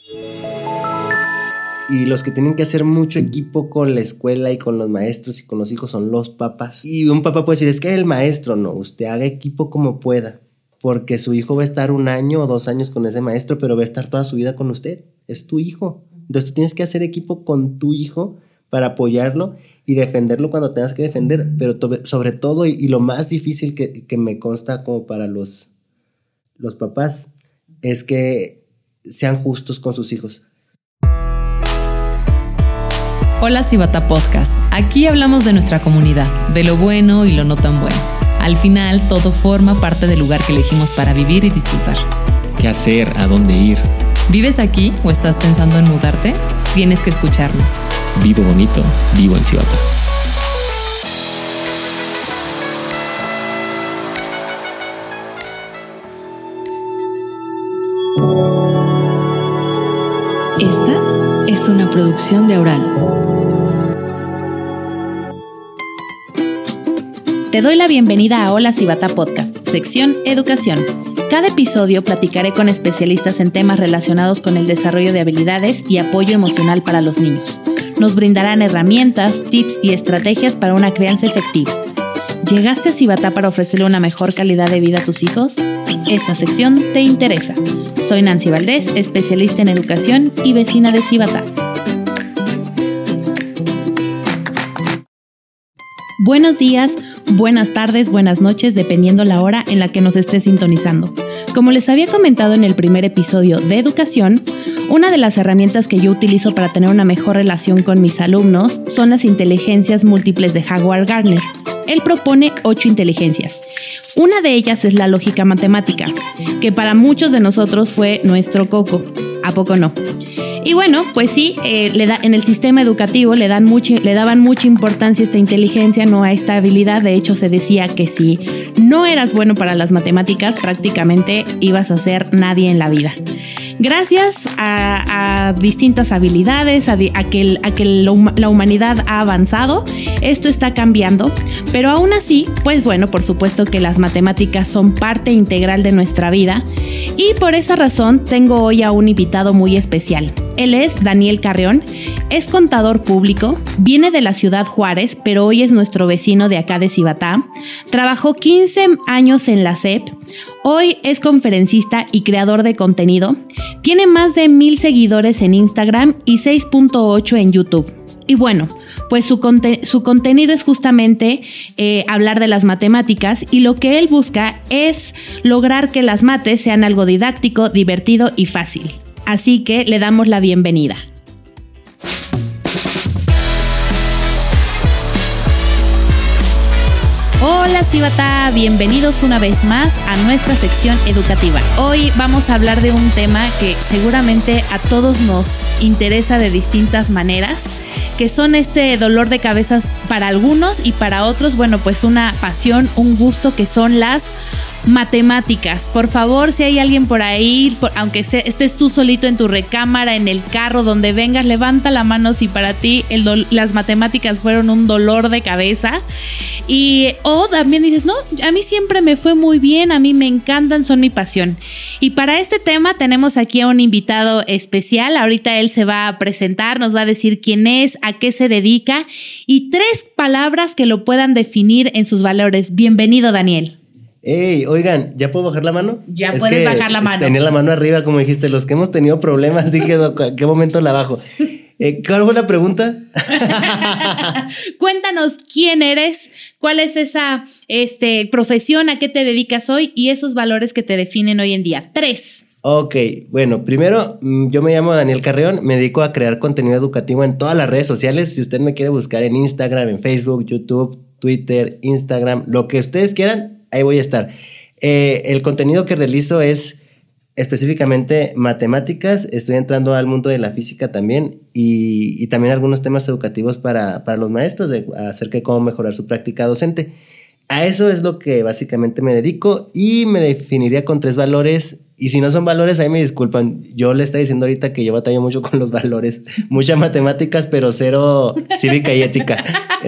Y los que tienen que hacer mucho equipo con la escuela y con los maestros y con los hijos son los papás. Y un papá puede decir, es que el maestro, no, usted haga equipo como pueda, porque su hijo va a estar 1 año o 2 años con ese maestro, pero va a estar toda su vida con usted, es tu hijo. Entonces tú tienes que hacer equipo con tu hijo para apoyarlo y defenderlo cuando tengas que defender, pero sobre todo, y lo más difícil que me consta como para los papás, es que sean justos con sus hijos. Hola Cibata Podcast, aquí hablamos de nuestra comunidad, de lo bueno y lo no tan bueno. Al final, todo forma parte del lugar que elegimos para vivir y disfrutar. ¿Qué hacer? ¿A dónde ir? ¿Vives aquí o estás pensando en mudarte? Tienes que escucharnos. Vivo bonito, vivo en Cibata. Esta es una producción de Aural. Te doy la bienvenida a Hola Cibata Podcast, sección Educación. Cada episodio platicaré con especialistas en temas relacionados con el desarrollo de habilidades y apoyo emocional para los niños. Nos brindarán herramientas, tips y estrategias para una crianza efectiva. ¿Llegaste a Cibata para ofrecerle una mejor calidad de vida a tus hijos? Esta sección te interesa. Soy Nancy Valdés, especialista en educación y vecina de Cibata. Buenos días, buenas tardes, buenas noches, dependiendo la hora en la que nos estés sintonizando. Como les había comentado en el primer episodio de educación, una de las herramientas que yo utilizo para tener una mejor relación con mis alumnos son las inteligencias múltiples de Howard Gardner. Él propone 8 inteligencias. Una de ellas es la lógica matemática, que para muchos de nosotros fue nuestro coco. ¿A poco no? Y bueno, pues sí, en el sistema educativo le daban mucha importancia a esta inteligencia, no a esta habilidad. De hecho, se decía que si no eras bueno para las matemáticas, prácticamente ibas a ser nadie en la vida. Gracias a distintas habilidades, a que la humanidad ha avanzado, esto está cambiando, pero aún así, pues bueno, por supuesto que las matemáticas son parte integral de nuestra vida y por esa razón tengo hoy a un invitado muy especial. Él es Daniel Carreón, es contador público, viene de la ciudad Juárez, pero hoy es nuestro vecino de acá de Cibata. Trabajó 15 años en la SEP, hoy es conferencista y creador de contenido. Tiene más de 1,000 seguidores en Instagram y 6.8 en YouTube. Y bueno, pues su contenido es justamente hablar de las matemáticas y lo que él busca es lograr que las mates sean algo didáctico, divertido y fácil. Así que le damos la bienvenida. Hola Cibata, bienvenidos una vez más a nuestra sección educativa. Hoy vamos a hablar de un tema que seguramente a todos nos interesa de distintas maneras, que son este dolor de cabeza para algunos y para otros, bueno, pues una pasión, un gusto que son las matemáticas. Por favor, si hay alguien por ahí, aunque estés tú solito en tu recámara, en el carro, donde vengas, levanta la mano si para ti las matemáticas fueron un dolor de cabeza. O también dices, no, a mí siempre me fue muy bien, a mí me encantan, son mi pasión. Y para este tema tenemos aquí a un invitado especial. Ahorita él se va a presentar, nos va a decir quién es, a qué se dedica y 3 palabras que lo puedan definir en sus valores. Bienvenido, Daniel. Hey, oigan, ¿ya puedo bajar la mano? Ya puedes bajar la mano. Tenía la mano arriba, como dijiste, los que hemos tenido problemas, dije, ¿a qué momento la bajo? ¿Cuál fue la pregunta? Cuéntanos quién eres, cuál es esa profesión, a qué te dedicas hoy y esos valores que te definen hoy en día. 3. Ok, bueno, primero, yo me llamo Daniel Carreón, me dedico a crear contenido educativo en todas las redes sociales. Si usted me quiere buscar en Instagram, en Facebook, YouTube, Twitter, Instagram, lo que ustedes quieran, ahí voy a estar. El contenido que realizo es específicamente matemáticas. Estoy entrando al mundo de la física también y también algunos temas educativos para los maestros acerca de cómo mejorar su práctica docente. A eso es lo que básicamente me dedico y me definiría con 3 valores. Y si no son valores, ahí me disculpan. Yo le estaba diciendo ahorita que yo batallo mucho con los valores. Muchas matemáticas, pero 0 cívica y ética.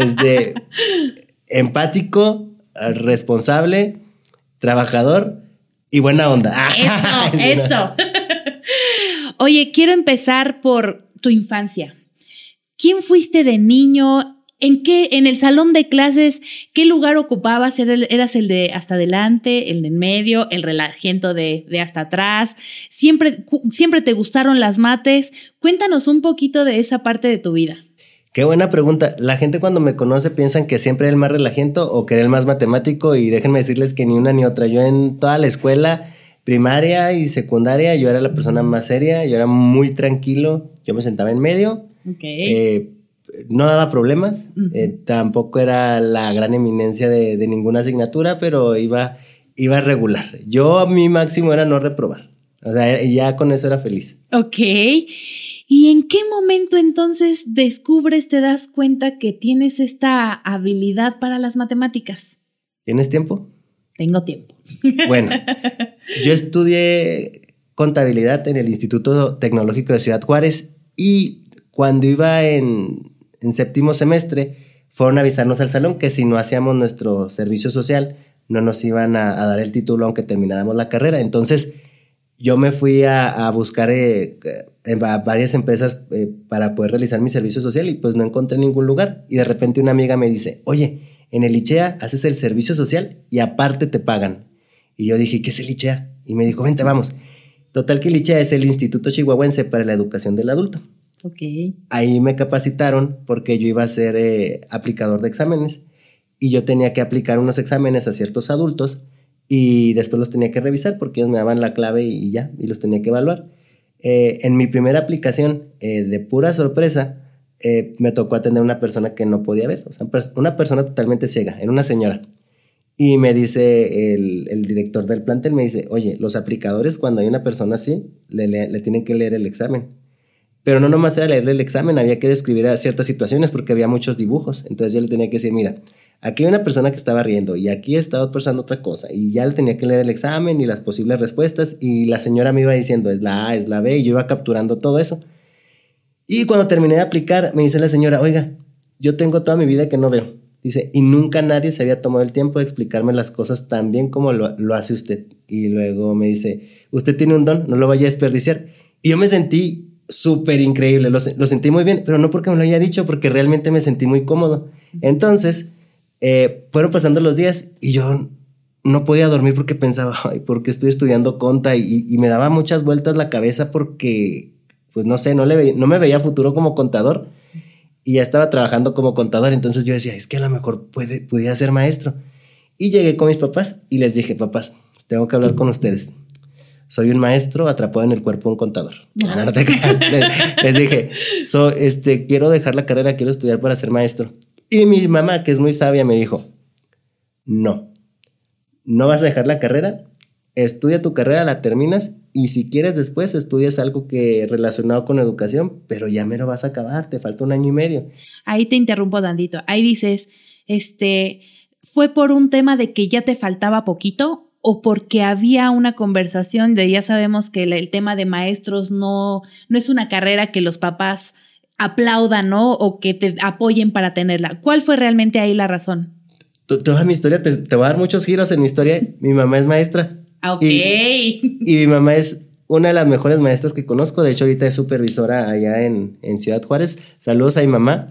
Empático, responsable, trabajador y buena onda. Eso. Oye, quiero empezar por tu infancia. ¿Quién fuiste de niño? ¿En el salón de clases, qué lugar ocupabas? ¿Eras el de hasta adelante, el de en medio, el relajento de hasta atrás? ¿Siempre te gustaron las mates? Cuéntanos un poquito de esa parte de tu vida. Qué buena pregunta. La gente cuando me conoce piensan que siempre era el más relajento o que era el más matemático, y déjenme decirles que ni una ni otra. Yo en toda la escuela, primaria y secundaria, yo era la persona más seria, yo era muy tranquilo, yo me sentaba en medio. Okay. No daba problemas, tampoco era la gran eminencia de ninguna asignatura, pero iba regular. Mi máximo era no reprobar, o sea, ya con eso era feliz. Ok, ¿y en qué momento entonces descubres, te das cuenta que tienes esta habilidad para las matemáticas? ¿Tienes tiempo? Tengo tiempo. Bueno, yo estudié contabilidad en el Instituto Tecnológico de Ciudad Juárez, y cuando iba en séptimo semestre, fueron a avisarnos al salón que si no hacíamos nuestro servicio social, no nos iban a dar el título aunque termináramos la carrera. Entonces, yo me fui a buscar en varias empresas para poder realizar mi servicio social, y pues no encontré ningún lugar. Y de repente una amiga me dice, oye, en el ICHEA haces el servicio social y aparte te pagan. Y yo dije, ¿qué es el ICHEA? Y me dijo, vente, vamos. Total que el ICHEA es el Instituto Chihuahuense para la Educación del Adulto. Okay. Ahí me capacitaron porque yo iba a ser aplicador de exámenes, y yo tenía que aplicar unos exámenes a ciertos adultos y después los tenía que revisar porque ellos me daban la clave y ya, y los tenía que evaluar. En mi primera aplicación, de pura sorpresa, me tocó atender a una persona que no podía ver, o sea, una persona totalmente ciega, era una señora. Y me dice el director del plantel, me dice, oye, los aplicadores cuando hay una persona así, le tienen que leer el examen. Pero no nomás era leerle el examen, había que describir ciertas situaciones porque había muchos dibujos. Entonces yo le tenía que decir, mira, aquí hay una persona que estaba riendo y aquí estaba pensando otra cosa. Y ya le tenía que leer el examen y las posibles respuestas, y la señora me iba diciendo, es la A, es la B, y yo iba capturando todo eso. Y cuando terminé de aplicar, me dice la señora, oiga, yo tengo toda mi vida que no veo. Dice, y nunca nadie se había tomado el tiempo de explicarme las cosas tan bien como lo hace usted. Y luego me dice, usted tiene un don, no lo vaya a desperdiciar. Y yo me sentí súper increíble, lo sentí muy bien, pero no porque me lo haya dicho, porque realmente me sentí muy cómodo. Entonces, fueron pasando los días y yo no podía dormir porque pensaba, ay, ¿por qué estoy estudiando conta? Y me daba muchas vueltas la cabeza porque, pues no sé, no me veía futuro como contador, y ya estaba trabajando como contador. Entonces yo decía, es que a lo mejor pudiera ser maestro. Y llegué con mis papás y les dije, papás, tengo que hablar con ustedes. Soy un maestro atrapado en el cuerpo de un contador. No te creas. Les dije, quiero dejar la carrera, quiero estudiar para ser maestro. Y mi mamá, que es muy sabia, me dijo, no vas a dejar la carrera, estudia tu carrera, la terminas, y si quieres después estudias algo que relacionado con educación, pero ya mero vas a acabar, te falta 1 año y medio. Ahí te interrumpo, Dandito. Ahí dices, ¿fue por un tema de que ya te faltaba poquito o porque había una conversación de, ya sabemos que el tema de maestros no es una carrera que los papás aplaudan, ¿no? O que te apoyen para tenerla? ¿Cuál fue realmente ahí la razón? Toda mi historia, te voy a dar muchos giros en mi historia. Mi mamá es maestra. Ok. Y mi mamá es una de las mejores maestras que conozco. De hecho, ahorita es supervisora allá en Ciudad Juárez. Saludos a mi mamá.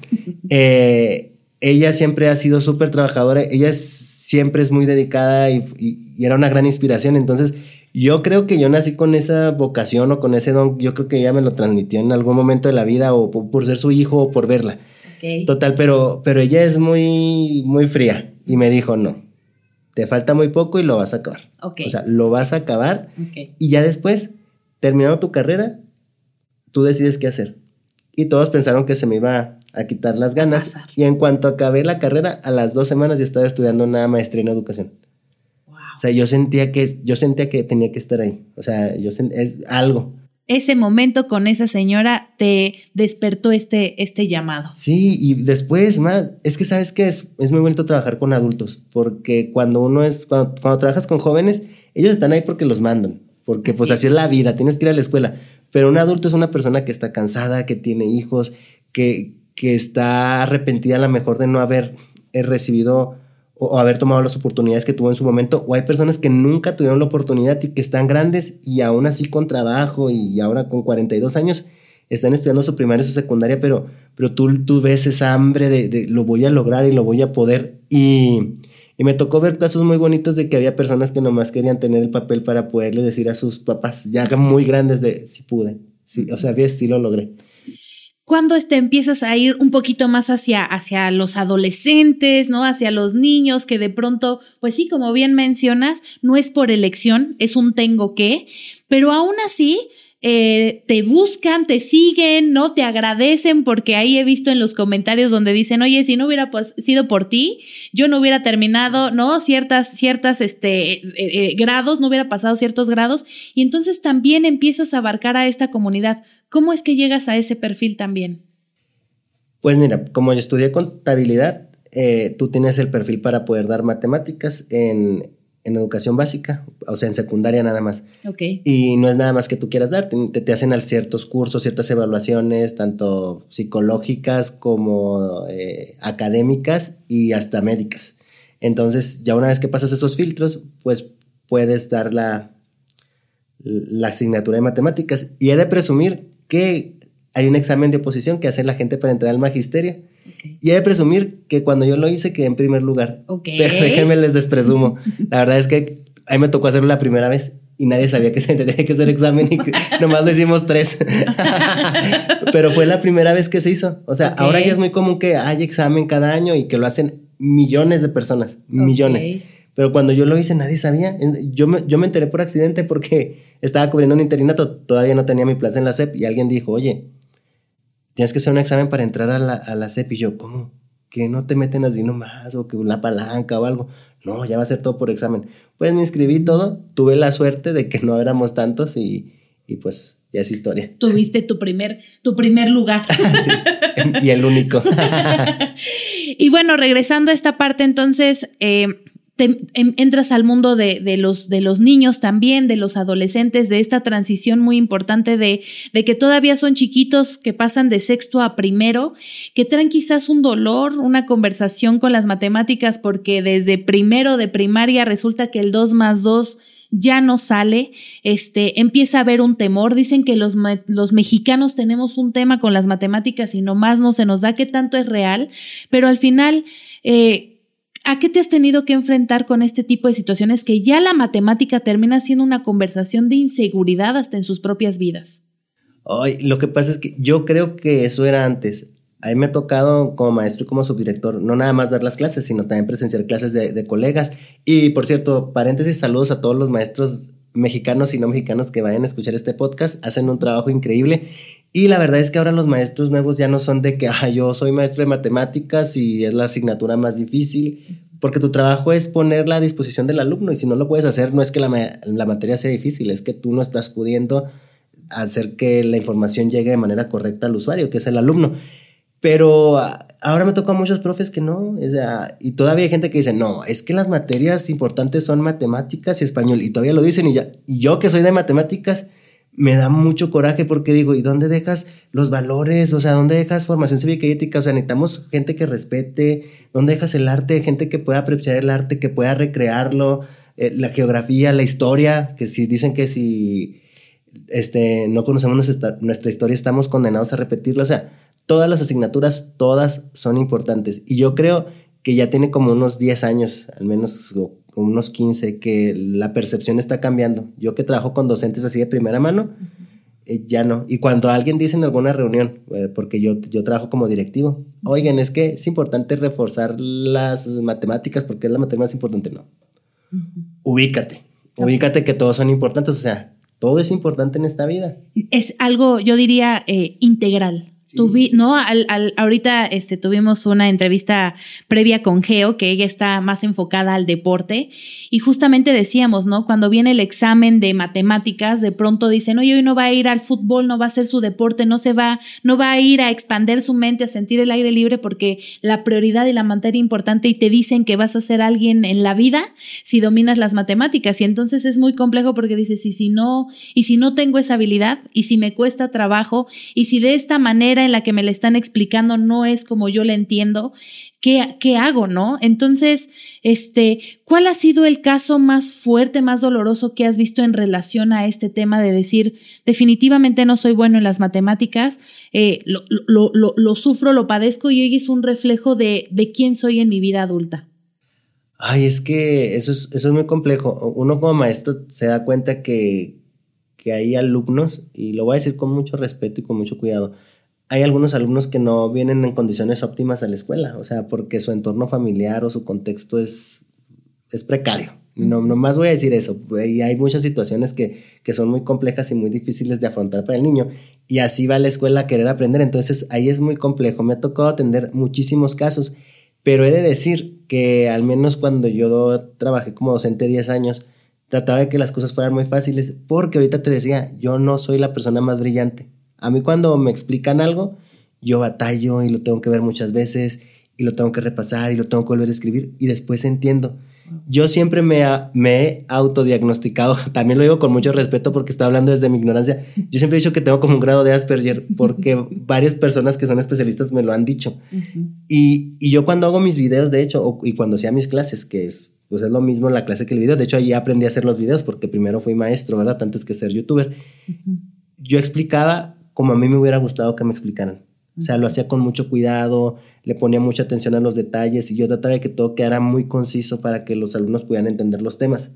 Ella siempre ha sido súper trabajadora. Ella siempre es muy dedicada y era una gran inspiración. Entonces, yo creo que yo nací con esa vocación o con ese don. Yo creo que ella me lo transmitió en algún momento de la vida, o por ser su hijo o por verla. Okay. Total, pero ella es muy, muy fría y me dijo, no, te falta muy poco y lo vas a acabar. Okay. O sea, lo vas a acabar, okay, y ya después, terminando tu carrera, tú decides qué hacer. Y todos pensaron que se me iba a quitar las ganas, y en cuanto acabé la carrera, a las 2 semanas ya estaba estudiando una maestría en educación. Wow. O sea, yo sentía que tenía que estar ahí. O sea, es algo. Ese momento con esa señora te despertó este llamado. Sí, y después más, es que sabes que es muy bonito trabajar con adultos, porque cuando trabajas con jóvenes, ellos están ahí porque los mandan, porque pues así es la vida, tienes que ir a la escuela. Pero un adulto es una persona que está cansada, que tiene hijos, que está arrepentida a lo mejor de no haber recibido o haber tomado las oportunidades que tuvo en su momento, o hay personas que nunca tuvieron la oportunidad y que están grandes y aún así con trabajo y ahora con 42 años están estudiando su primaria y su secundaria, pero tú ves esa hambre de lo voy a lograr y lo voy a poder, y me tocó ver casos muy bonitos de que había personas que nomás querían tener el papel para poderle decir a sus papás ya muy grandes de sí pude, sí, o sea, ves, sí lo logré. ¿Cuándo empiezas a ir un poquito más hacia los adolescentes, ¿no? Hacia los niños que de pronto, pues sí, como bien mencionas, no es por elección, es un tengo que, pero aún así te buscan, te siguen, ¿no? Te agradecen, porque ahí he visto en los comentarios donde dicen, oye, si no hubiera sido por ti, yo no hubiera terminado, ¿no? Ciertas grados, no hubiera pasado ciertos grados, y entonces también empiezas a abarcar a esta comunidad. ¿Cómo es que llegas a ese perfil también? Pues mira, como yo estudié contabilidad, tú tienes el perfil para poder dar matemáticas en educación básica, o sea, en secundaria nada más. Okay. Y no es nada más que tú quieras dar, te hacen ciertos cursos, ciertas evaluaciones, tanto psicológicas como académicas y hasta médicas. Entonces, ya una vez que pasas esos filtros, pues puedes dar la asignatura de matemáticas. Y he de presumir que hay un examen de oposición que hace la gente para entrar al magisterio. Okay. Y he de presumir que cuando yo lo hice quedé en primer lugar. Okay. Pero déjenme les despresumo. La verdad es que a mí me tocó hacerlo la primera vez y nadie sabía que se tenía que hacer examen y nomás lo hicimos 3. Pero fue la primera vez que se hizo. O sea, okay. Ahora ya es muy común que haya examen cada año y que lo hacen millones de personas, millones. Okay. Pero cuando yo lo hice nadie sabía. Yo me enteré por accidente porque estaba cubriendo un interinato, todavía no tenía mi plaza en la SEP y alguien dijo, oye, tienes que hacer un examen para entrar a la SEP. Y yo, ¿cómo? ¿Que no te meten así nomás? ¿O que una palanca o algo? No, ya va a ser todo por examen. Pues me inscribí todo, tuve la suerte de que no éramos tantos y pues ya es historia. Tuviste tu primer lugar. Sí, y el único. Y bueno, regresando a esta parte entonces, entras al mundo de los niños también, de los adolescentes, de esta transición muy importante de que todavía son chiquitos, que pasan de sexto a primero, que traen quizás un dolor, una conversación con las matemáticas, porque desde primero de primaria resulta que el 2 más 2 ya no sale, empieza a haber un temor. Dicen que los mexicanos tenemos un tema con las matemáticas y nomás no se nos da qué tanto es real, pero al final, ¿a qué te has tenido que enfrentar con este tipo de situaciones que ya la matemática termina siendo una conversación de inseguridad hasta en sus propias vidas? Ay, lo que pasa es que yo creo que eso era antes. A mí me ha tocado como maestro y como subdirector no nada más dar las clases, sino también presenciar clases de colegas. Y por cierto, paréntesis, saludos a todos los maestros mexicanos y no mexicanos que vayan a escuchar este podcast. Hacen un trabajo increíble. Y la verdad es que ahora los maestros nuevos ya no son de que yo soy maestro de matemáticas y es la asignatura más difícil, porque tu trabajo es ponerla a disposición del alumno, y si no lo puedes hacer, no es que la materia sea difícil, es que tú no estás pudiendo hacer que la información llegue de manera correcta al usuario, que es el alumno. Pero ahora me toca a muchos profes que no, o sea, y todavía hay gente que dice, no, es que las materias importantes son matemáticas y español, y todavía lo dicen, y yo que soy de matemáticas, me da mucho coraje porque digo, ¿y dónde dejas los valores? O sea, ¿dónde dejas formación cívica y ética? O sea, necesitamos gente que respete. ¿Dónde dejas el arte? Gente que pueda apreciar el arte, que pueda recrearlo, la geografía, la historia, que si dicen que si no conocemos nuestra historia estamos condenados a repetirla. O sea, todas las asignaturas, todas son importantes. Y yo creo que ya tiene como unos 10 años, al menos unos 15, que la percepción está cambiando. Yo que trabajo con docentes así de primera mano, ya no. Y cuando alguien dice en alguna reunión, porque yo trabajo como directivo, oigan, es que es importante reforzar las matemáticas porque es la materia más importante. No. Ubícate que todos son importantes, o sea, todo es importante en esta vida. Es algo, yo diría, integral. Sí. Ahorita tuvimos una entrevista previa con Geo, que ella está más enfocada al deporte, y justamente decíamos, ¿no? Cuando viene el examen de matemáticas, de pronto dicen, oye, hoy no va a ir al fútbol, no va a hacer su deporte, no va a ir a expandir su mente, a sentir el aire libre, porque la prioridad y la materia importante, y te dicen que vas a ser alguien en la vida si dominas las matemáticas, y entonces es muy complejo porque dices, y si no tengo esa habilidad, y si me cuesta trabajo, y si de esta manera en la que me la están explicando no es como yo la entiendo, ¿qué hago, no? Entonces, ¿cuál ha sido el caso más fuerte, más doloroso que has visto en relación a este tema de decir, definitivamente no soy bueno en las matemáticas, lo sufro, lo padezco y hoy es un reflejo de quién soy en mi vida adulta? Ay, es que eso es muy complejo. Uno como maestro se da cuenta que hay alumnos, y lo voy a decir con mucho respeto y con mucho cuidado, hay algunos alumnos que no vienen en condiciones óptimas a la escuela, o sea, porque su entorno familiar o su contexto es precario. No más voy a decir eso. Y hay muchas situaciones que son muy complejas y muy difíciles de afrontar para el niño, y así va a la escuela a querer aprender. Entonces ahí es muy complejo. Me ha tocado atender muchísimos casos, pero he de decir que al menos cuando yo trabajé como docente 10 años, trataba de que las cosas fueran muy fáciles, porque ahorita te decía, yo no soy la persona más brillante. A mí cuando me explican algo, yo batallo y lo tengo que ver muchas veces y lo tengo que repasar y lo tengo que volver a escribir y después entiendo. Yo siempre me he autodiagnosticado, también lo digo con mucho respeto porque estoy hablando desde mi ignorancia. Yo siempre he dicho que tengo como un grado de Asperger porque varias personas que son especialistas me lo han dicho. Y yo cuando hago mis videos, de hecho, y cuando hacía mis clases, que es lo mismo la clase que el video, de hecho ahí aprendí a hacer los videos porque primero fui maestro, ¿verdad? Antes que ser youtuber. Yo explicaba como a mí me hubiera gustado que me explicaran. O sea, lo hacía con mucho cuidado, le ponía mucha atención a los detalles y yo trataba de que todo quedara muy conciso para que los alumnos pudieran entender los temas.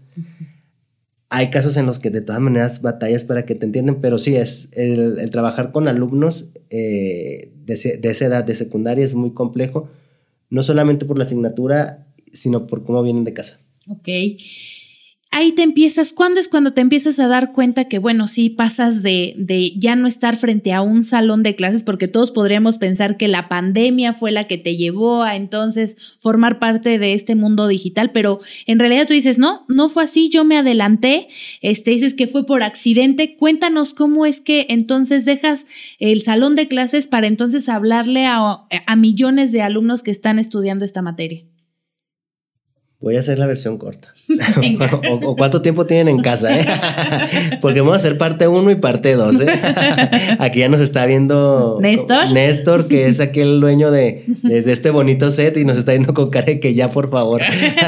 Hay casos en los que de todas maneras batallas para que te entiendan, pero sí, el trabajar con alumnos de esa edad, de secundaria, es muy complejo, no solamente por la asignatura, sino por cómo vienen de casa. Ok. Ahí ¿cuándo es cuando te empiezas a dar cuenta que, bueno, sí, pasas de ya no estar frente a un salón de clases? Porque todos podríamos pensar que la pandemia fue la que te llevó a entonces formar parte de este mundo digital, pero en realidad tú dices, no fue así, yo me adelanté, dices que fue por accidente. Cuéntanos cómo es que entonces dejas el salón de clases para entonces hablarle a millones de alumnos que están estudiando esta materia. Voy a hacer la versión corta. o cuánto tiempo tienen en casa, porque vamos a hacer parte 1 y parte 2. Aquí ya nos está viendo Néstor, que es aquel dueño de este bonito set y nos está viendo con cara de que ya, por favor.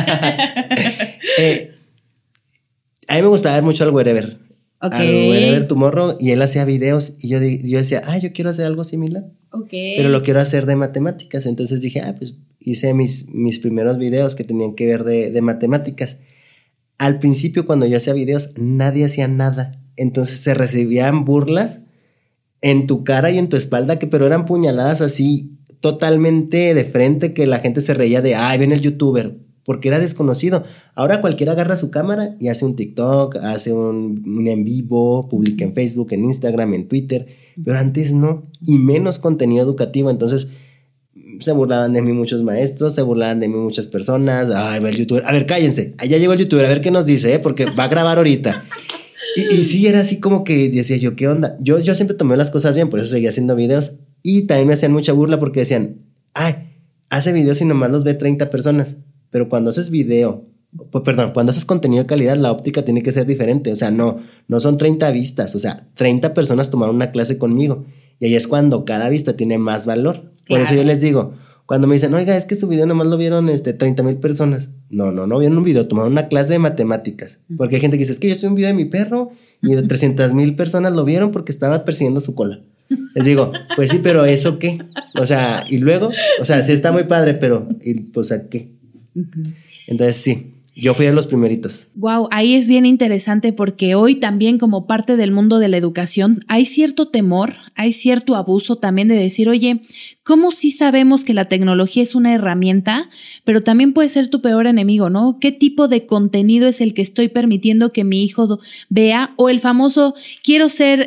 A mí me gustaba ver mucho al Wherever. Al Wherever Tomorrow, y él hacía videos y yo decía, yo quiero hacer algo similar. Pero lo quiero hacer de matemáticas. Entonces dije, pues hice mis primeros videos que tenían que ver de matemáticas. Al principio, cuando yo hacía videos, nadie hacía nada. Entonces se recibían burlas en tu cara y en tu espalda, pero eran puñaladas así totalmente de frente, que la gente se reía de, viene el youtuber, porque era desconocido. Ahora cualquiera agarra su cámara y hace un TikTok, hace un en vivo, publica en Facebook, en Instagram, en Twitter, pero antes no, y menos contenido educativo. Entonces se burlaban de mí muchos maestros, se burlaban de mí muchas personas. Va el youtuber, a ver, cállense, allá llegó el youtuber, a ver qué nos dice, porque va a grabar ahorita. Y sí, era así como que decía yo, ¿qué onda? Yo siempre tomé las cosas bien, por eso seguía haciendo videos, y también me hacían mucha burla porque decían, hace videos y nomás los ve 30 personas. Pero cuando haces cuando haces contenido de calidad, la óptica tiene que ser diferente. O sea, no son 30 vistas, o sea, 30 personas tomaron una clase conmigo. Y ahí es cuando cada vista tiene más valor. Por eso yo les digo, cuando me dicen, oiga, es que su video nomás lo vieron 30,000 personas. No vieron un video, tomaron una clase de matemáticas. Porque hay gente que dice, es que yo hice un video de mi perro y 300,000 personas lo vieron porque estaba persiguiendo su cola. Les digo, pues sí, pero ¿eso qué? O sea, y luego, o sea, sí está muy padre, pero, pues, ¿a qué? Entonces sí, yo fui de los primeritos. Wow, ahí es bien interesante porque hoy también, como parte del mundo de la educación, hay cierto temor, hay cierto abuso también de decir, oye, ¿cómo sí sabemos que la tecnología es una herramienta, pero también puede ser tu peor enemigo, ¿no? ¿Qué tipo de contenido es el que estoy permitiendo que mi hijo vea? O el famoso, quiero ser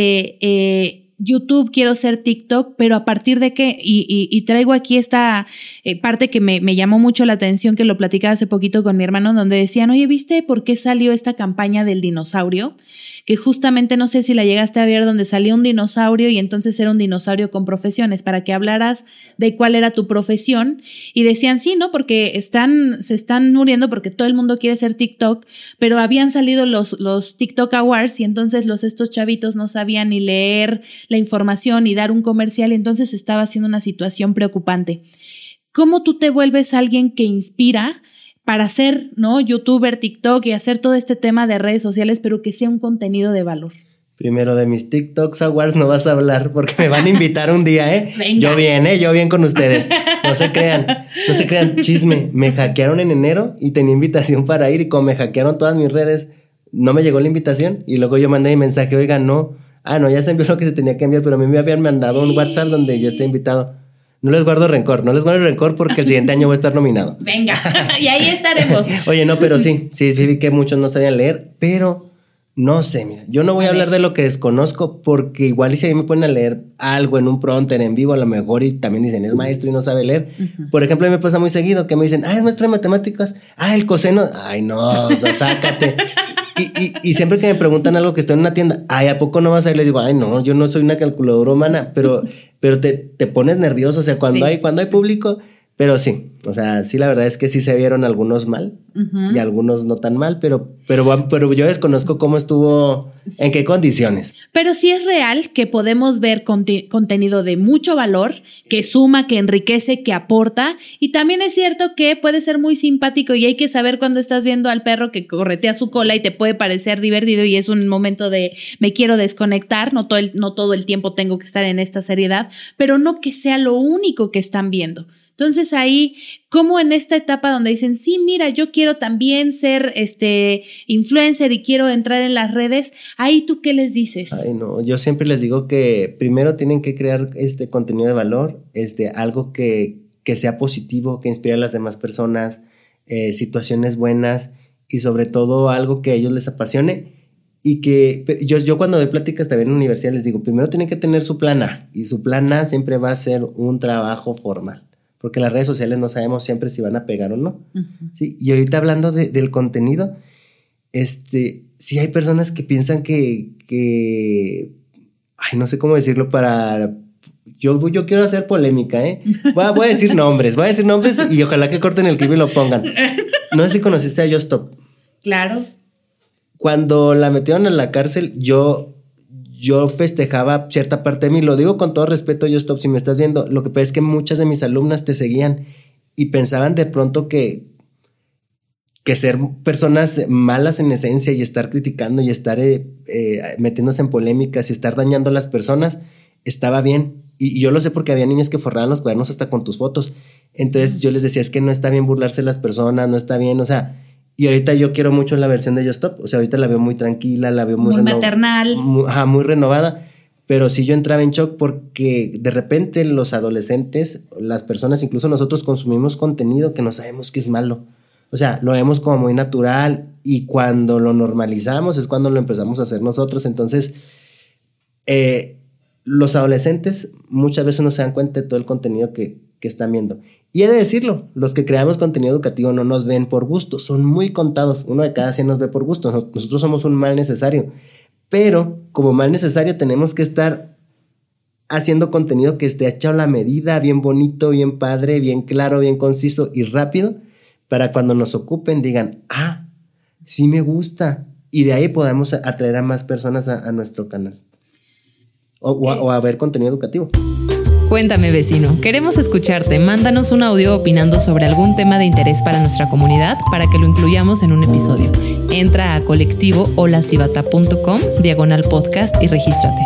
YouTube, quiero ser TikTok, pero ¿a partir de qué? Y traigo aquí esta parte que me llamó mucho la atención, que lo platicaba hace poquito con mi hermano, donde decían, oye, ¿viste por qué salió esta campaña del dinosaurio? que justamente no sé si la llegaste a ver, donde salía un dinosaurio y entonces era un dinosaurio con profesiones, para que hablaras de cuál era tu profesión, y decían sí, ¿no? Porque se están muriendo porque todo el mundo quiere ser TikTok, pero habían salido los TikTok Awards y entonces estos chavitos no sabían ni leer la información ni dar un comercial, entonces estaba siendo una situación preocupante. ¿Cómo tú te vuelves alguien que inspira para ser, ¿no?, youtuber, TikTok y hacer todo este tema de redes sociales, pero que sea un contenido de valor? Primero, de mis TikToks Awards no vas a hablar porque me van a invitar un día, ¿eh? Venga. Yo bien con ustedes. No se crean, chisme. Me hackearon en enero y tenía invitación para ir, y como me hackearon todas mis redes, no me llegó la invitación, y luego yo mandé mi mensaje, oiga, no, ya se envió lo que se tenía que enviar, pero a mí me habían mandado un WhatsApp donde yo estoy invitado. No les guardo rencor porque el siguiente año voy a estar nominado. Venga, y ahí estaremos. Oye, no, pero sí vi que muchos no sabían leer, pero no sé, mira, yo no voy a hablar de lo que desconozco, porque igual y si a mí me ponen a leer algo en un prompter en vivo, a lo mejor, y también dicen, es maestro y no sabe leer. Uh-huh. Por ejemplo, a mí me pasa muy seguido que me dicen, es maestro de matemáticas, el coseno, no, sácate. Y siempre que me preguntan algo que estoy en una tienda, ¿a poco no vas a ir? Les digo, no, yo no soy una calculadora humana, pero te pones nervioso, o sea, cuando hay público, pero sí, o sea, sí, la verdad es que sí se vieron algunos mal, uh-huh, y algunos no tan mal, pero yo desconozco cómo estuvo, en qué condiciones. Pero sí es real que podemos ver contenido de mucho valor, que suma, que enriquece, que aporta, y también es cierto que puede ser muy simpático y hay que saber cuando estás viendo al perro que corretea su cola y te puede parecer divertido y es un momento de me quiero desconectar, no todo el tiempo tengo que estar en esta seriedad, pero no que sea lo único que están viendo. Entonces ahí, como en esta etapa donde dicen, sí, mira, yo quiero también ser influencer y quiero entrar en las redes, ahí ¿tú qué les dices? No, yo siempre les digo que primero tienen que crear contenido de valor, algo que sea positivo, que inspire a las demás personas, situaciones buenas, y sobre todo algo que a ellos les apasione. Y que yo cuando doy pláticas también en la universidad les digo, primero tienen que tener su plan A, y su plan A siempre va a ser un trabajo formal, porque las redes sociales no sabemos siempre si van a pegar o no. Uh-huh. Sí, y ahorita hablando del contenido, sí hay personas que piensan que no sé cómo decirlo yo quiero hacer polémica, ¿eh? Voy a decir nombres y ojalá que corten el clip y lo pongan. No sé si conociste a Justop. Claro. Cuando la metieron en la cárcel, yo festejaba cierta parte de mí, lo digo con todo respeto, Justop, si me estás viendo, lo que pasa es que muchas de mis alumnas te seguían y pensaban de pronto que ser personas malas en esencia y estar criticando y estar metiéndose en polémicas y estar dañando a las personas estaba bien, y yo lo sé porque había niñas que forraban los cuadernos hasta con tus fotos, entonces yo les decía, es que no está bien burlarse de las personas, no está bien, o sea. Y ahorita yo quiero mucho la versión de Justop, o sea, ahorita la veo muy tranquila, la veo muy maternal. Muy renovada, pero sí yo entraba en shock porque de repente los adolescentes, las personas, incluso nosotros consumimos contenido que no sabemos que es malo. O sea, lo vemos como muy natural y cuando lo normalizamos es cuando lo empezamos a hacer nosotros. Entonces, los adolescentes muchas veces no se dan cuenta de todo el contenido que están viendo. Y he de decirlo, los que creamos contenido educativo no nos ven por gusto, son muy contados, 1 de cada 100 nos ve por gusto, nosotros somos un mal necesario, pero como mal necesario tenemos que estar haciendo contenido que esté hecho a la medida, bien bonito, bien padre, bien claro, bien conciso y rápido, para cuando nos ocupen digan, sí me gusta, y de ahí podamos atraer a más personas a nuestro canal o a ver contenido educativo. Cuéntame, vecino, queremos escucharte. Mándanos un audio opinando sobre algún tema de interés para nuestra comunidad para que lo incluyamos en un episodio. Entra a colectivoholasibata.com/podcast y regístrate.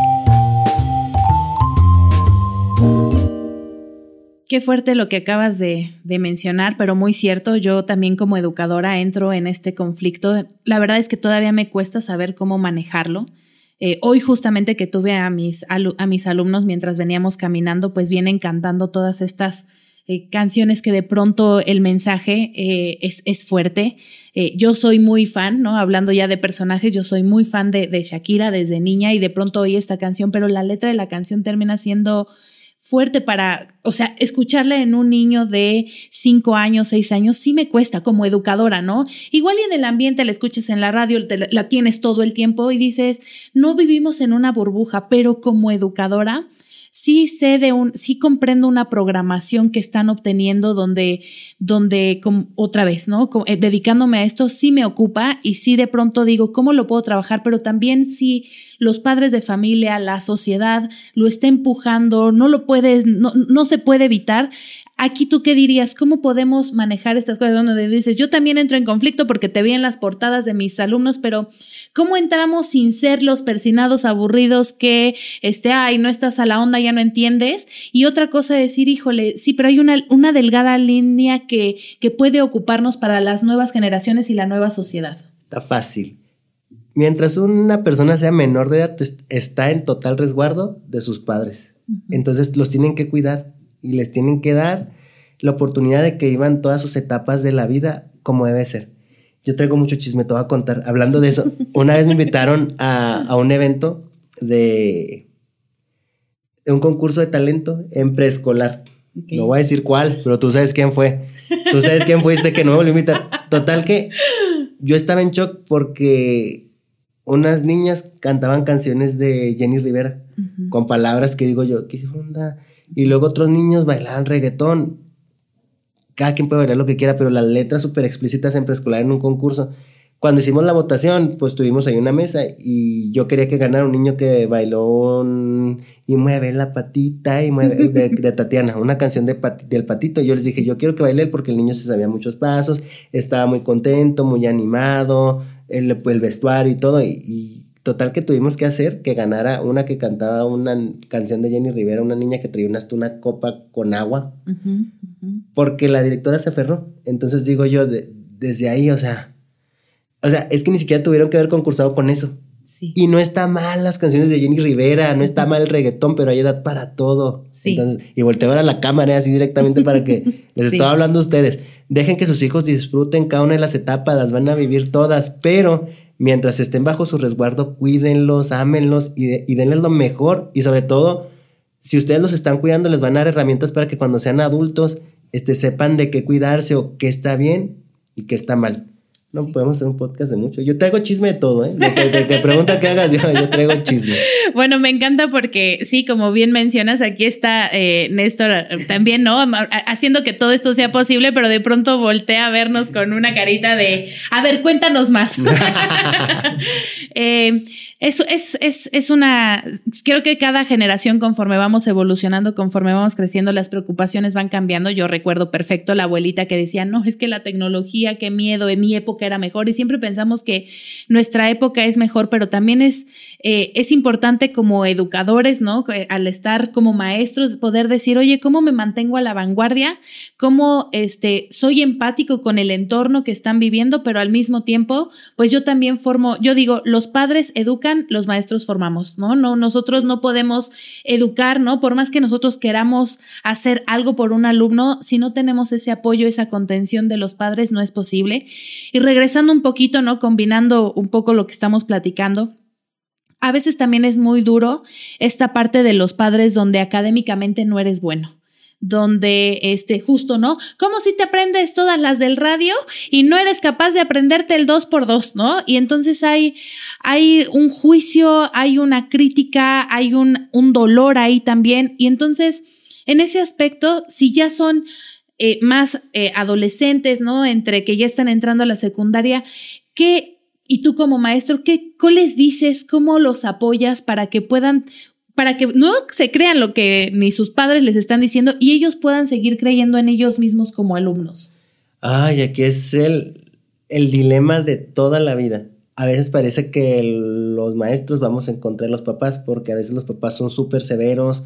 Qué fuerte lo que acabas de mencionar, pero muy cierto. Yo también como educadora entro en este conflicto. La verdad es que todavía me cuesta saber cómo manejarlo. Hoy justamente que tuve a mis alumnos mientras veníamos caminando, pues vienen cantando todas estas canciones que de pronto el mensaje es fuerte. Yo soy muy fan, ¿no? Hablando ya de personajes, yo soy muy fan de Shakira desde niña y de pronto oí esta canción, pero la letra de la canción termina siendo fuerte para, o sea, escucharla en un niño de 5 años, 6 años, sí me cuesta como educadora, ¿no? Igual y en el ambiente la escuchas en la radio, la tienes todo el tiempo y dices, no vivimos en una burbuja, pero como educadora sí sí comprendo una programación que están obteniendo donde otra vez, ¿no? Dedicándome a esto sí me ocupa y sí de pronto digo, ¿cómo lo puedo trabajar? Pero también sí los padres de familia, la sociedad lo está empujando, no se puede evitar. Aquí, ¿tú qué dirías? ¿Cómo podemos manejar estas cosas? Donde dices, yo también entro en conflicto porque te vi en las portadas de mis alumnos, pero ¿cómo entramos sin ser los persinados aburridos que, ay, no estás a la onda, ya no entiendes? Y otra cosa es decir, híjole, sí, pero hay una delgada línea que puede ocuparnos para las nuevas generaciones y la nueva sociedad. Está fácil. Mientras una persona sea menor de edad, está en total resguardo de sus padres. Uh-huh. Entonces los tienen que cuidar y les tienen que dar la oportunidad de que vivan todas sus etapas de la vida como debe ser. Yo traigo mucho chisme, te voy a contar. Hablando de eso, una vez me invitaron a un evento de un concurso de talento en preescolar. Okay. No voy a decir cuál, pero tú sabes quién fue. Tú sabes quién fuiste que no me volvió a invitar. Total que yo estaba en shock porque unas niñas cantaban canciones de Jenny Rivera, uh-huh, con palabras que digo yo, ¿qué onda? Y luego otros niños bailaban reggaetón. Cada quien puede bailar lo que quiera, pero las letras súper explícitas en preescolar en un concurso. Cuando hicimos la votación, pues tuvimos ahí una mesa y yo quería que ganara un niño que bailó y mueve la patita y mueve de Tatiana, una canción del patito. Yo les dije, yo quiero que baile él porque el niño se sabía muchos pasos, estaba muy contento, muy animado, el vestuario y todo. Y total que tuvimos que hacer que ganara una que cantaba una canción de Jenny Rivera, una niña que traía una copa con agua, uh-huh, uh-huh, porque la directora se aferró. Entonces digo yo, desde ahí, o sea, es que ni siquiera tuvieron que haber concursado con eso. Sí. Y no está mal las canciones de Jenny Rivera, no está mal el reggaetón, pero hay edad para todo. Sí. Entonces, y volteo ahora a la cámara así directamente para que les sí, estoy hablando a ustedes. Dejen que sus hijos disfruten cada una de las etapas, las van a vivir todas, pero mientras estén bajo su resguardo, cuídenlos, ámenlos y denles lo mejor. Y sobre todo, si ustedes los están cuidando, les van a dar herramientas para que cuando sean adultos sepan de qué cuidarse o qué está bien y qué está mal. No sí, podemos hacer un podcast de mucho. Yo traigo chisme de todo, ¿eh? De que pregunta que hagas, yo traigo chisme. Bueno, me encanta porque sí, como bien mencionas, aquí está Néstor también, ¿no? Haciendo que todo esto sea posible, pero de pronto voltea a vernos con una carita de, a ver, cuéntanos más. Eso es una, creo que cada generación conforme vamos evolucionando, conforme vamos creciendo, las preocupaciones van cambiando. Yo recuerdo perfecto la abuelita que decía, no, es que la tecnología, qué miedo, en mi época era mejor, y siempre pensamos que nuestra época es mejor, pero también es importante como educadores, ¿no? Al estar como maestros, poder decir, oye, ¿cómo me mantengo a la vanguardia? ¿Cómo soy empático con el entorno que están viviendo? Pero al mismo tiempo, pues yo también yo digo, los padres educan, los maestros formamos, ¿no? Nosotros no podemos educar, ¿no? Por más que nosotros queramos hacer algo por un alumno, si no tenemos ese apoyo, esa contención de los padres, no es posible. Y regresando un poquito, ¿no? Combinando un poco lo que estamos platicando, a veces también es muy duro esta parte de los padres donde académicamente no eres bueno. Donde justo, ¿no? Como si te aprendes todas las del radio y no eres capaz de aprenderte el 2x2, ¿no? Y entonces hay un juicio, hay una crítica, hay un dolor ahí también. Y entonces, en ese aspecto, si ya son más adolescentes, ¿no? Entre que ya están entrando a la secundaria, y tú como maestro, ¿qué les dices? ¿Cómo los apoyas para que no se crean lo que ni sus padres les están diciendo y ellos puedan seguir creyendo en ellos mismos como alumnos? Ay, aquí es el dilema de toda la vida. A veces parece que los maestros vamos en contra de los papás porque a veces los papás son súper severos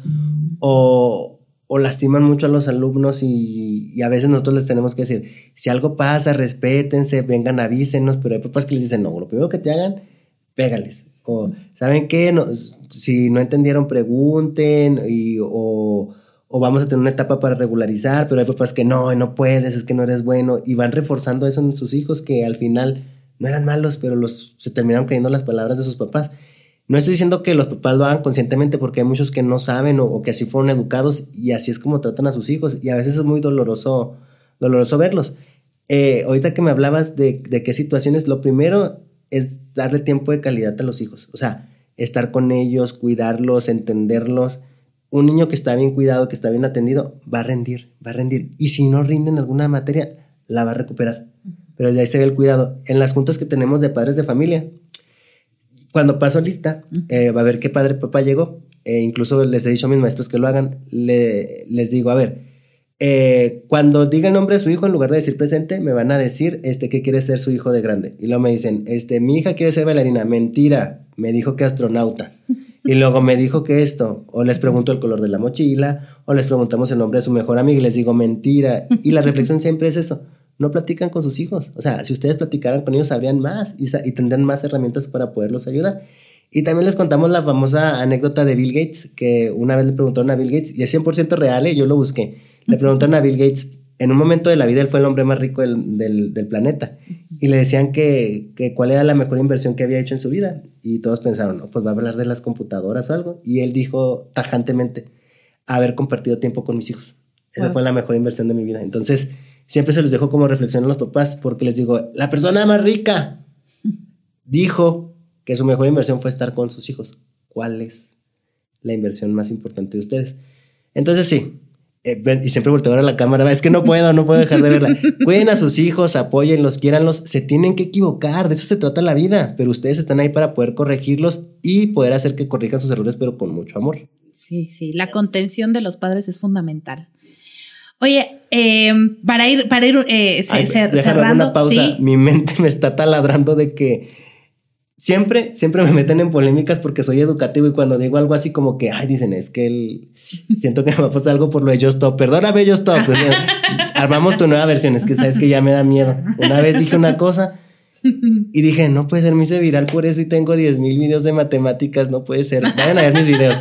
o lastiman mucho a los alumnos y a veces nosotros les tenemos que decir, si algo pasa, respétense, vengan, avísenos, pero hay papás que les dicen, no, lo primero que te hagan, pégales. O, ¿saben qué? No, si no entendieron, pregunten o vamos a tener una etapa para regularizar, pero hay papás que no puedes, es que no eres bueno, y van reforzando eso en sus hijos que al final no eran malos, pero se terminaron creyendo las palabras de sus papás. No estoy diciendo que los papás lo hagan conscientemente, porque hay muchos que no saben o que así fueron educados y así es como tratan a sus hijos, y a veces es muy doloroso verlos. Ahorita que me hablabas de qué situaciones, lo primero es darle tiempo de calidad a los hijos, o sea, estar con ellos, cuidarlos, entenderlos. Un niño que está bien cuidado, que está bien atendido, va a rendir, y si no rinde en alguna materia, la va a recuperar, pero de ahí se ve el cuidado. En las juntas que tenemos de padres de familia, cuando paso lista, va a ver qué padre papá llegó, incluso les he dicho a mis maestros que lo hagan, les digo, a ver, cuando diga el nombre de su hijo, en lugar de decir presente, me van a decir qué quiere ser su hijo de grande, y luego me dicen, mi hija quiere ser bailarina. Mentira, me dijo que astronauta, y luego me dijo que esto, o les pregunto el color de la mochila, o les preguntamos el nombre de su mejor amiga y les digo mentira, y la reflexión siempre es eso. No platican con sus hijos. O sea, si ustedes platicaran con ellos, sabrían más y tendrían más herramientas para poderlos ayudar. Y también les contamos la famosa anécdota de Bill Gates, que una vez le preguntaron a Bill Gates, y es 100% real, yo lo busqué. Le preguntaron a Bill Gates, en un momento de la vida él fue el hombre más rico del planeta, y le decían que cuál era la mejor inversión que había hecho en su vida. Y todos pensaron, no, pues va a hablar de las computadoras o algo. Y él dijo tajantemente, haber compartido tiempo con mis hijos. Esa fue la mejor inversión de mi vida. Entonces, siempre se los dejo como reflexión a los papás, porque les digo, la persona más rica dijo que su mejor inversión fue estar con sus hijos. ¿Cuál es la inversión más importante de ustedes? Entonces sí, y siempre volteo a ver a la cámara, es que no puedo dejar de verla. Cuiden a sus hijos, apóyenlos, quiéranlos, se tienen que equivocar, de eso se trata la vida, pero ustedes están ahí para poder corregirlos y poder hacer que corrijan sus errores, pero con mucho amor. Sí, la contención de los padres es fundamental. Oye, para ir cerrando, una pausa. ¿Sí? Mi mente me está taladrando de que siempre me meten en polémicas porque soy educativo, y cuando digo algo así como que, dicen, es que siento que me va a pasar algo por lo de Just Stop. Perdóname, Just Stop. Pues, armamos tu nueva versión, es que sabes que ya me da miedo. Una vez dije una cosa y dije, no puede ser, me hice viral por eso y tengo 10,000 videos de matemáticas, no puede ser. Vayan a ver mis videos.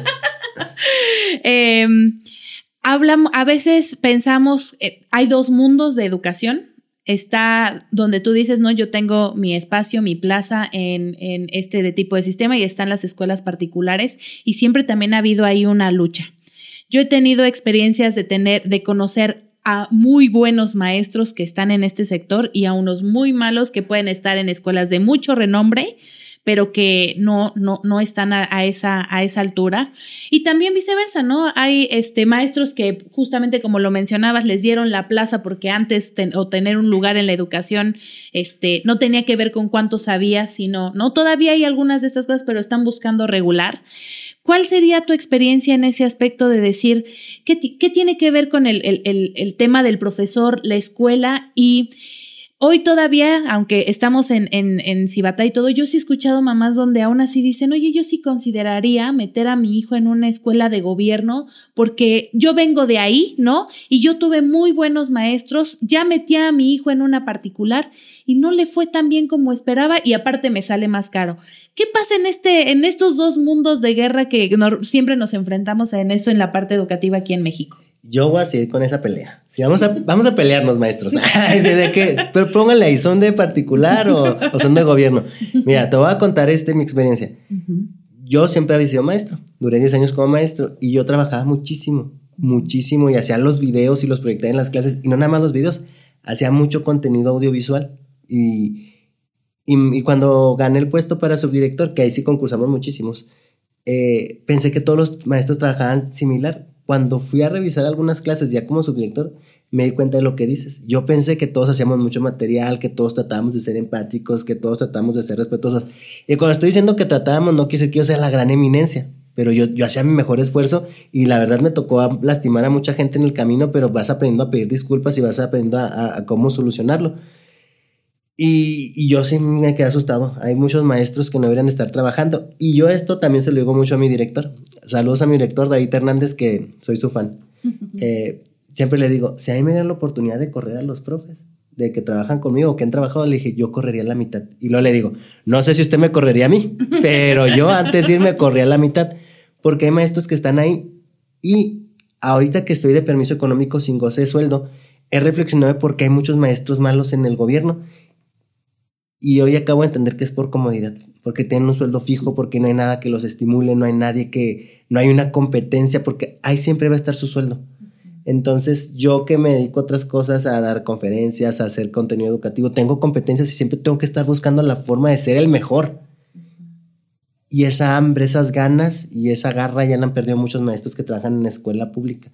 A veces pensamos, hay dos mundos de educación. Está donde tú dices, no, yo tengo mi espacio, mi plaza en este tipo de sistema, y están las escuelas particulares, y siempre también ha habido ahí una lucha. Yo he tenido experiencias de conocer a muy buenos maestros que están en este sector y a unos muy malos que pueden estar en escuelas de mucho renombre, pero que no están a esa altura. Y también viceversa, ¿no? Hay maestros que, justamente como lo mencionabas, les dieron la plaza porque antes tener un lugar en la educación no tenía que ver con cuánto sabías, sino, ¿no? Todavía hay algunas de estas cosas, pero están buscando regular. ¿Cuál sería tu experiencia en ese aspecto de decir qué tiene que ver con el tema del profesor, la escuela? Y hoy todavía, aunque estamos en Cibatá y todo, yo sí he escuchado mamás donde aún así dicen, oye, yo sí consideraría meter a mi hijo en una escuela de gobierno porque yo vengo de ahí, ¿no? Y yo tuve muy buenos maestros, ya metí a mi hijo en una particular y no le fue tan bien como esperaba, y aparte me sale más caro. ¿Qué pasa en estos dos mundos de guerra que siempre nos enfrentamos en eso en la parte educativa aquí en México? Yo voy a seguir con esa pelea. Sí, vamos a pelearnos, maestros. Pero pónganle ahí, ¿son de particular o son de gobierno? Mira, te voy a contar mi experiencia. Uh-huh. Yo siempre había sido maestro. Duré 10 años como maestro y yo trabajaba muchísimo y hacía los videos y los proyectaba en las clases, y no nada más los videos, hacía mucho contenido audiovisual. Y cuando gané el puesto para subdirector, que ahí sí concursamos muchísimos, pensé que todos los maestros trabajaban similar. Cuando fui a revisar algunas clases ya como subdirector, me di cuenta de lo que dices. Yo pensé que todos hacíamos mucho material, que todos tratábamos de ser empáticos, que todos tratábamos de ser respetuosos. Y cuando estoy diciendo que tratábamos, no quiere decir que yo sea la gran eminencia, pero yo hacía mi mejor esfuerzo, y la verdad me tocó lastimar a mucha gente en el camino, pero vas aprendiendo a pedir disculpas y vas aprendiendo a cómo solucionarlo. Y yo sí me quedé asustado. Hay muchos maestros que no deberían estar trabajando, y yo esto también se lo digo mucho a mi director. Saludos a mi director David Hernández, que soy su fan. Siempre le digo, si a mí me dieran la oportunidad de correr a los profes de que trabajan conmigo o que han trabajado, le dije, yo correría la mitad. Y luego le digo, no sé si usted me correría a mí, pero yo antes de irme corría la mitad, porque hay maestros que están ahí, y ahorita que estoy de permiso económico sin goce de sueldo, he reflexionado de por qué hay muchos maestros malos en el gobierno. Y hoy acabo de entender que es por comodidad, porque tienen un sueldo fijo, porque no hay nada que los estimule, no hay una competencia, porque ahí siempre va a estar su sueldo. Entonces, yo que me dedico a otras cosas, a dar conferencias, a hacer contenido educativo, tengo competencias y siempre tengo que estar buscando la forma de ser el mejor. Y esa hambre, esas ganas y esa garra ya la han perdido muchos maestros que trabajan en escuela pública.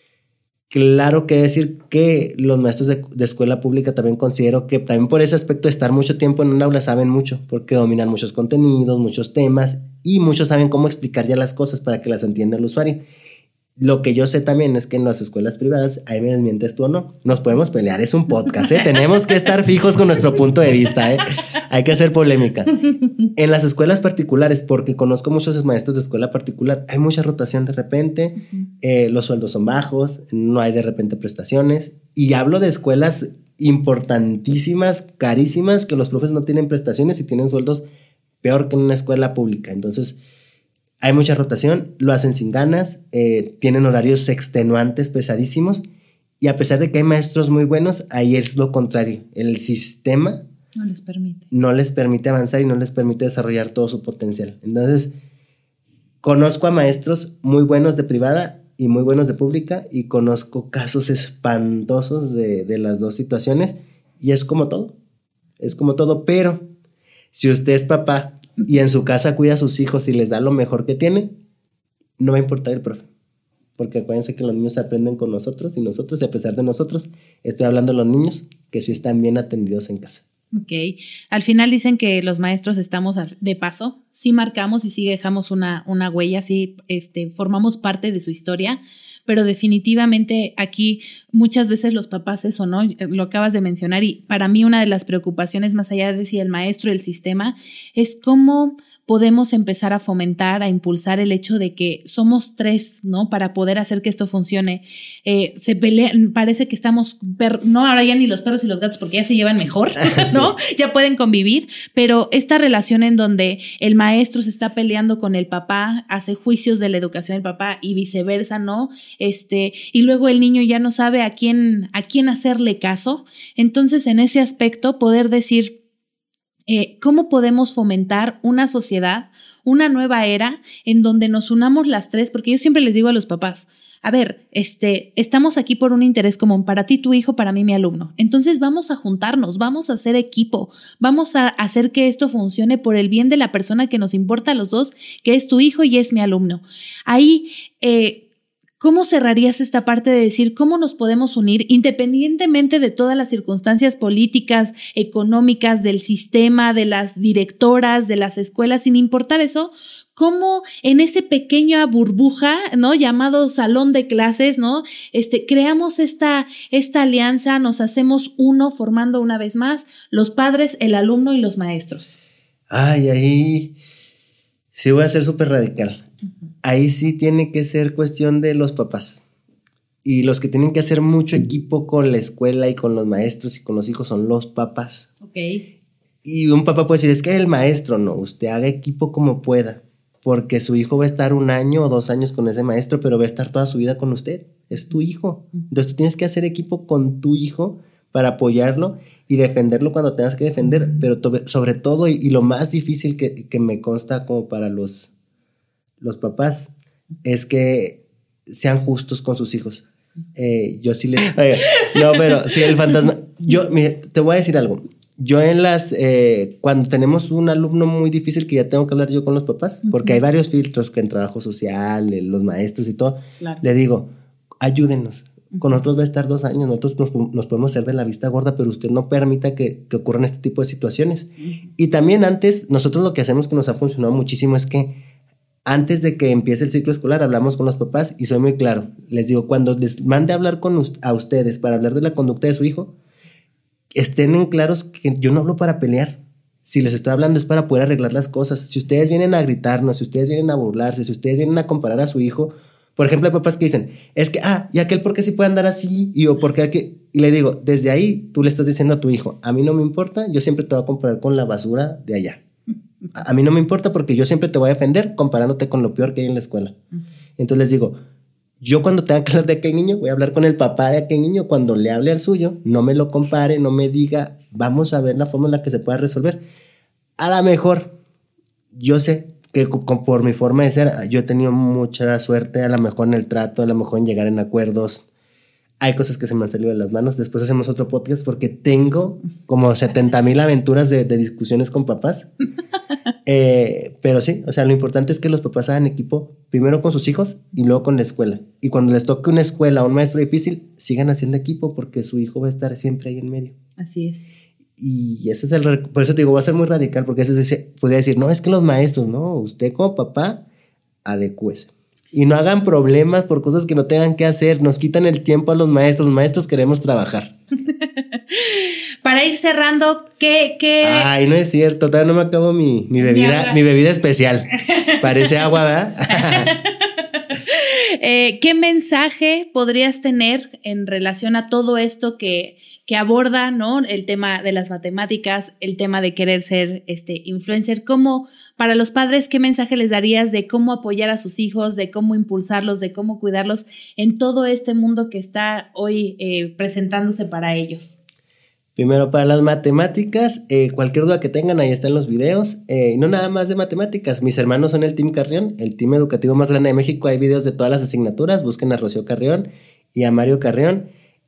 Claro que decir que los maestros de escuela pública también considero que también por ese aspecto de estar mucho tiempo en un aula saben mucho, porque dominan muchos contenidos, muchos temas y muchos saben cómo explicar ya las cosas para que las entienda el usuario. Lo que yo sé también es que en las escuelas privadas, ahí me desmientes tú o no, nos podemos pelear, es un podcast, tenemos que estar fijos con nuestro punto de vista, hay que hacer polémica. En las escuelas particulares, porque conozco muchos maestros de escuela particular, hay mucha rotación de repente, los sueldos son bajos, no hay de repente prestaciones, y hablo de escuelas importantísimas, carísimas, que los profes no tienen prestaciones y tienen sueldos peor que en una escuela pública. Entonces hay mucha rotación, lo hacen sin ganas, tienen horarios extenuantes, pesadísimos, y a pesar de que hay maestros muy buenos, ahí es lo contrario. El sistema no les permite avanzar y no les permite desarrollar todo su potencial. Entonces, conozco a maestros muy buenos de privada y muy buenos de pública, y conozco casos espantosos de las dos situaciones, y es como todo, pero si usted es papá y en su casa cuida a sus hijos y les da lo mejor que tiene, no va a importar el profe, porque acuérdense que los niños aprenden con nosotros, y a pesar de nosotros, estoy hablando de los niños que sí están bien atendidos en casa. Ok, al final dicen que los maestros estamos de paso, sí marcamos y sí dejamos una huella, sí formamos parte de su historia, pero definitivamente aquí muchas veces los papás eso, ¿no? Lo acabas de mencionar, y para mí una de las preocupaciones, más allá de si el maestro, el sistema, es cómo podemos empezar a fomentar, a impulsar el hecho de que somos tres, ¿no? Para poder hacer que esto funcione. Se pelean, parece que estamos, no, ahora ya ni los perros y los gatos, porque ya se llevan mejor, ¿no? Sí. Ya pueden convivir, pero esta relación en donde el maestro se está peleando con el papá, hace juicios de la educación del papá y viceversa, ¿no? Y luego el niño ya no sabe a quién hacerle caso. Entonces, en ese aspecto, poder decir, ¿cómo podemos fomentar una sociedad, una nueva era en donde nos unamos las tres? Porque yo siempre les digo a los papás, a ver, estamos aquí por un interés común, para ti tu hijo, para mí mi alumno. Entonces vamos a juntarnos, vamos a hacer equipo, vamos a hacer que esto funcione por el bien de la persona que nos importa a los dos, que es tu hijo y es mi alumno. Ahí, ¿cómo cerrarías esta parte de decir cómo nos podemos unir independientemente de todas las circunstancias políticas, económicas, del sistema, de las directoras, de las escuelas, sin importar eso? ¿Cómo en ese pequeña burbuja, ¿no? Llamado salón de clases, ¿no? Creamos esta alianza, nos hacemos uno, formando una vez más los padres, el alumno y los maestros? Ay, ahí sí voy a ser súper radical. Ahí sí tiene que ser cuestión de los papás, y los que tienen que hacer mucho equipo con la escuela y con los maestros y con los hijos son los papás. Okay. Y un papá puede decir, es que el maestro no, usted haga equipo como pueda, porque su hijo va a estar 1 año o 2 años con ese maestro, pero va a estar toda su vida con usted, es tu hijo. Entonces tú tienes que hacer equipo con tu hijo para apoyarlo y defenderlo cuando tengas que defender, pero sobre todo, y lo más difícil que me consta como para los papás, es que sean justos con sus hijos. Yo sí les... no, pero sí, el fantasma... Mira, te voy a decir algo. Yo cuando tenemos un alumno muy difícil, que ya tengo que hablar yo con los papás, porque hay varios filtros que en trabajo social, los maestros y todo, claro. Le digo, ayúdenos. Con nosotros va a estar 2 años, nosotros nos podemos hacer de la vista gorda, pero usted no permita que ocurran este tipo de situaciones. Y también antes, nosotros lo que hacemos que nos ha funcionado muchísimo es que antes de que empiece el ciclo escolar, hablamos con los papás y soy muy claro. Les digo, cuando les mande a hablar a ustedes para hablar de la conducta de su hijo, estén en claros que yo no hablo para pelear. Si les estoy hablando es para poder arreglar las cosas. Si ustedes vienen a gritarnos, si ustedes vienen a burlarse, si ustedes vienen a comparar a su hijo, por ejemplo, hay papás que dicen, es que, y aquel por qué sí puede andar así, y le digo, desde ahí tú le estás diciendo a tu hijo, a mí no me importa, yo siempre te voy a comparar con la basura de allá. A mí no me importa porque yo siempre te voy a defender comparándote con lo peor que hay en la escuela. Entonces les digo, yo cuando tenga que hablar de aquel niño, voy a hablar con el papá de aquel niño. Cuando le hable al suyo, no me lo compare, no me diga, vamos a ver la forma en la que se pueda resolver. A lo mejor yo sé que por mi forma de ser, yo he tenido mucha suerte, a lo mejor en el trato, a lo mejor en llegar en acuerdos. Hay cosas que se me han salido de las manos. Después hacemos otro podcast porque tengo como 70,000 aventuras de discusiones con papás. Pero sí, o sea, lo importante es que los papás hagan equipo primero con sus hijos y luego con la escuela. Y cuando les toque una escuela o un maestro difícil, sigan haciendo equipo porque su hijo va a estar siempre ahí en medio. Así es. Y ese es por eso te digo, va a ser muy radical, porque podría decir, no, es que los maestros, no, usted como papá, adecúese. Y no hagan problemas por cosas que no tengan que hacer, nos quitan el tiempo a los maestros queremos trabajar. Para ir cerrando, ¿qué? Ay, no es cierto, todavía no me acabo mi bebida especial. Parece agua, ¿verdad? ¿Qué mensaje podrías tener en relación a todo esto que aborda, ¿no? El tema de las matemáticas, el tema de querer ser influencer? ¿Cómo, para los padres, qué mensaje les darías de cómo apoyar a sus hijos, de cómo impulsarlos, de cómo cuidarlos en todo este mundo que está hoy presentándose para ellos? Primero, para las matemáticas, cualquier duda que tengan, ahí están los videos. No nada más de matemáticas. Mis hermanos son el Team Carrión, el team educativo más grande de México. Hay videos de todas las asignaturas. Busquen a Rocío Carrión y a Mario Carrión.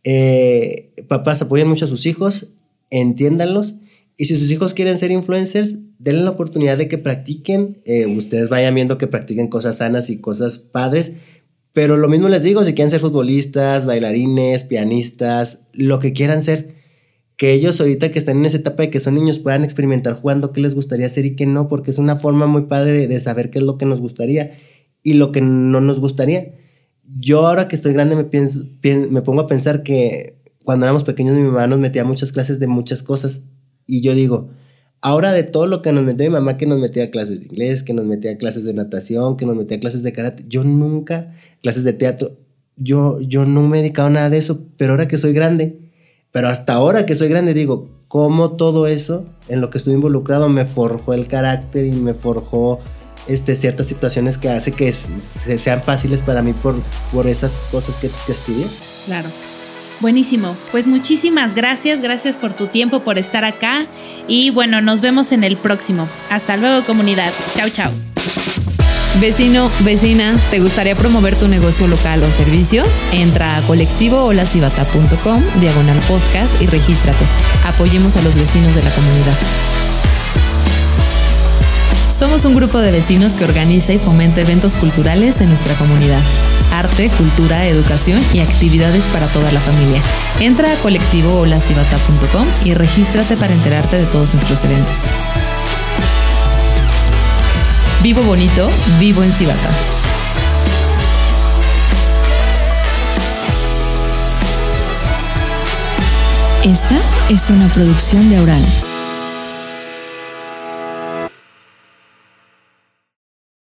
Papás, apoyen mucho a sus hijos, entiéndanlos. Y si sus hijos quieren ser influencers, denle la oportunidad de que practiquen. Ustedes vayan viendo que practiquen cosas sanas y cosas padres. Pero lo mismo les digo, si quieren ser futbolistas, bailarines, pianistas, lo que quieran ser, que ellos ahorita que están en esa etapa de que son niños puedan experimentar jugando qué les gustaría hacer y qué no, porque es una forma muy padre de saber qué es lo que nos gustaría y lo que no nos gustaría. Yo ahora que estoy grande me pongo a pensar que cuando éramos pequeños mi mamá nos metía a muchas clases de muchas cosas y yo digo, ahora de todo lo que nos metió mi mamá, que nos metía a clases de inglés, que nos metía a clases de natación, que nos metía a clases de karate, yo nunca, clases de teatro, yo no me he dedicado a nada de eso, pero ahora que soy grande, pero hasta ahora que soy grande digo, cómo todo eso en lo que estuve involucrado me forjó el carácter y me forjó ciertas situaciones que hace que sean fáciles para mí por esas cosas que estudié. Claro. Buenísimo. Pues muchísimas gracias por tu tiempo, por estar acá y bueno, nos vemos en el próximo. Hasta luego, comunidad. Chau, chau. Vecino, vecina, ¿te gustaría promover tu negocio local o servicio? Entra a colectivoholasibata.com/podcast y regístrate. Apoyemos a los vecinos de la comunidad. Somos un grupo de vecinos que organiza y fomenta eventos culturales en nuestra comunidad. Arte, cultura, educación y actividades para toda la familia. Entra a colectivoholasibata.com y regístrate para enterarte de todos nuestros eventos. Vivo bonito, vivo en Cibata. Esta es una producción de Aural.